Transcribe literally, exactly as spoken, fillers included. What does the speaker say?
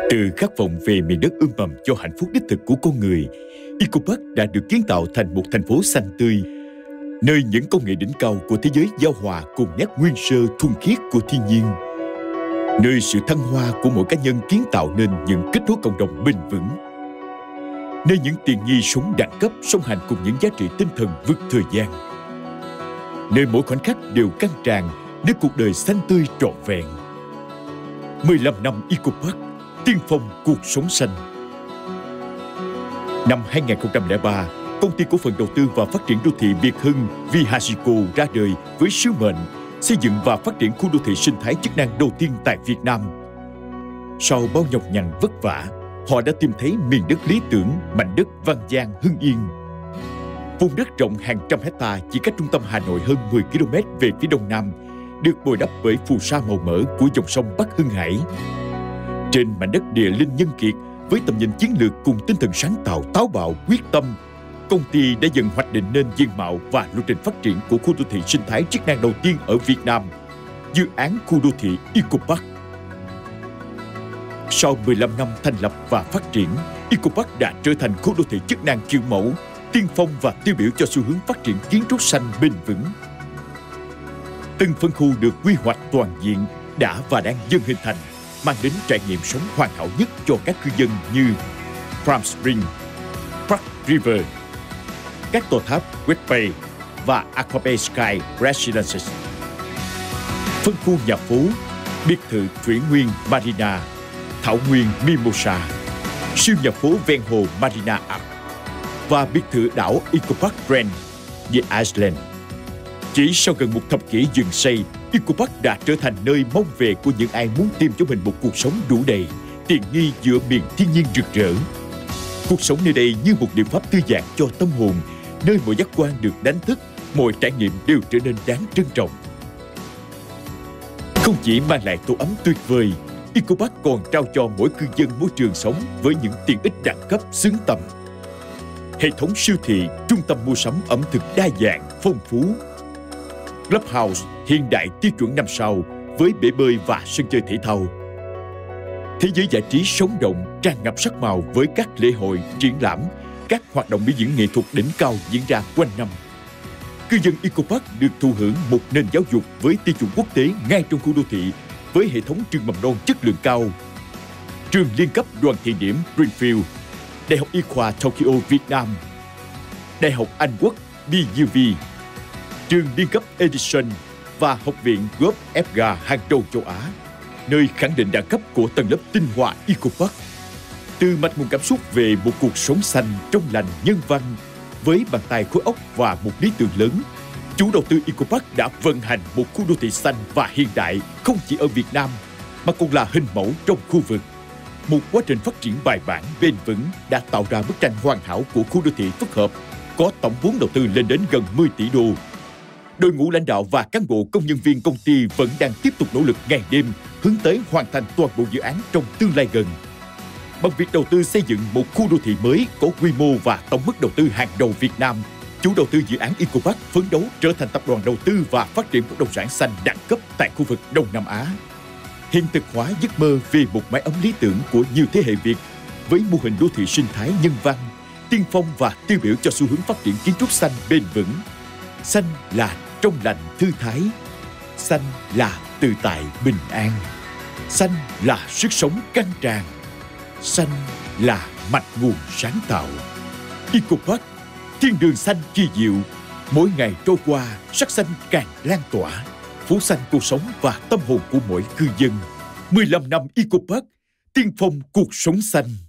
Từ khát vọng về miền đất ươm mầm cho hạnh phúc đích thực của con người, Eco Park đã được kiến tạo thành một thành phố xanh tươi, nơi những công nghệ đỉnh cao của thế giới giao hòa cùng nét nguyên sơ thuần khiết của thiên nhiên, nơi sự thăng hoa của mỗi cá nhân kiến tạo nên những kết nối cộng đồng bền vững, nơi những tiện nghi sống đẳng cấp song hành cùng những giá trị tinh thần vượt thời gian, nơi mỗi khoảnh khắc đều căng tràn để cuộc đời xanh tươi trọn vẹn. mười lăm năm Eco Park, tiên phong cuộc sống xanh. Năm hai nghìn không trăm lẻ ba, công ty cổ phần đầu tư và phát triển đô thị Việt Hưng Vihasico ra đời với sứ mệnh xây dựng và phát triển khu đô thị sinh thái chức năng đầu tiên tại Việt Nam. Sau bao nhọc nhằn vất vả, họ đã tìm thấy miền đất lý tưởng, mảnh đất Văn Giang, Hưng Yên. Vùng đất rộng hàng trăm hecta chỉ cách trung tâm Hà Nội hơn mười ki lô mét về phía đông nam, được bồi đắp bởi phù sa màu mỡ của dòng sông Bắc Hưng Hải. Trên mảnh đất địa linh nhân kiệt, với tầm nhìn chiến lược cùng tinh thần sáng tạo táo bạo quyết tâm, công ty đã dần hoạch định nên diện mạo và lộ trình phát triển của khu đô thị sinh thái chức năng đầu tiên ở Việt Nam, dự án khu đô thị Eco Park. Sau mười lăm năm thành lập và phát triển, Eco Park đã trở thành khu đô thị chức năng kiểu mẫu, tiên phong và tiêu biểu cho xu hướng phát triển kiến trúc xanh bền vững. Từng phân khu được quy hoạch toàn diện đã và đang dần hình thành, mang đến trải nghiệm sống hoàn hảo nhất cho các cư dân như Palm Spring, Park River, các tòa tháp West Bay và Aqua Sky Residences. Phân khu nhà phố, biệt thự Thủy Nguyên Marina, Thảo Nguyên Mimosa, siêu nhà phố ven hồ Marina Art và biệt thự đảo Eco Park Grand, The Island. Chỉ sau gần một thập kỷ dựng xây, Eco Park đã trở thành nơi mong về của những ai muốn tìm cho mình một cuộc sống đủ đầy, tiện nghi giữa miền thiên nhiên rực rỡ. Cuộc sống nơi đây như một liệu pháp thư giãn cho tâm hồn, nơi mọi giác quan được đánh thức, mọi trải nghiệm đều trở nên đáng trân trọng. Không chỉ mang lại tổ ấm tuyệt vời, Eco Park còn trao cho mỗi cư dân môi trường sống với những tiện ích đẳng cấp xứng tầm. Hệ thống siêu thị, trung tâm mua sắm ẩm thực đa dạng, phong phú. Clubhouse hiện đại tiêu chuẩn năm sao với bể bơi và sân chơi thể thao. Thế giới giải trí sống động, tràn ngập sắc màu với các lễ hội, triển lãm, các hoạt động biểu diễn nghệ thuật đỉnh cao diễn ra quanh năm. Cư dân Eco Park được thụ hưởng một nền giáo dục với tiêu chuẩn quốc tế ngay trong khu đô thị với hệ thống trường mầm non chất lượng cao. Trường liên cấp Đoàn Thị Điểm Greenfield, Đại học Y khoa Tokyo Việt Nam, Đại học Anh Quốc bê u vê, trường liên cấp Edison và Học viện Golf ép giê a hàng đầu châu Á, nơi khẳng định đẳng cấp của tầng lớp tinh hoa Eco Park. Từ mạch nguồn cảm xúc về một cuộc sống xanh, trong lành, nhân văn, với bàn tay khối óc và một lý tưởng lớn, chủ đầu tư Eco Park đã vận hành một khu đô thị xanh và hiện đại không chỉ ở Việt Nam, mà còn là hình mẫu trong khu vực. Một quá trình phát triển bài bản, bền vững đã tạo ra bức tranh hoàn hảo của khu đô thị phức hợp, có tổng vốn đầu tư lên đến gần mười tỷ đô. Đội ngũ lãnh đạo và cán bộ công nhân viên công ty vẫn đang tiếp tục nỗ lực ngày đêm hướng tới hoàn thành toàn bộ dự án trong tương lai gần. Bằng việc đầu tư xây dựng một khu đô thị mới có quy mô và tổng mức đầu tư hàng đầu Việt Nam, chủ đầu tư dự án Eco Park phấn đấu trở thành tập đoàn đầu tư và phát triển bất động sản xanh đẳng cấp tại khu vực Đông Nam Á. Hiện thực hóa giấc mơ về một mái ấm lý tưởng của nhiều thế hệ Việt với mô hình đô thị sinh thái nhân văn, tiên phong và tiêu biểu cho xu hướng phát triển kiến trúc xanh bền vững. Xanh là trong lành thư thái, xanh là tự tại bình an, xanh là sức sống căng tràn, xanh là mạch nguồn sáng tạo. Eco Park, thiên đường xanh kỳ diệu, mỗi ngày trôi qua sắc xanh càng lan tỏa, phủ xanh cuộc sống và tâm hồn của mỗi cư dân. mười lăm năm Eco Park, tiên phong cuộc sống xanh.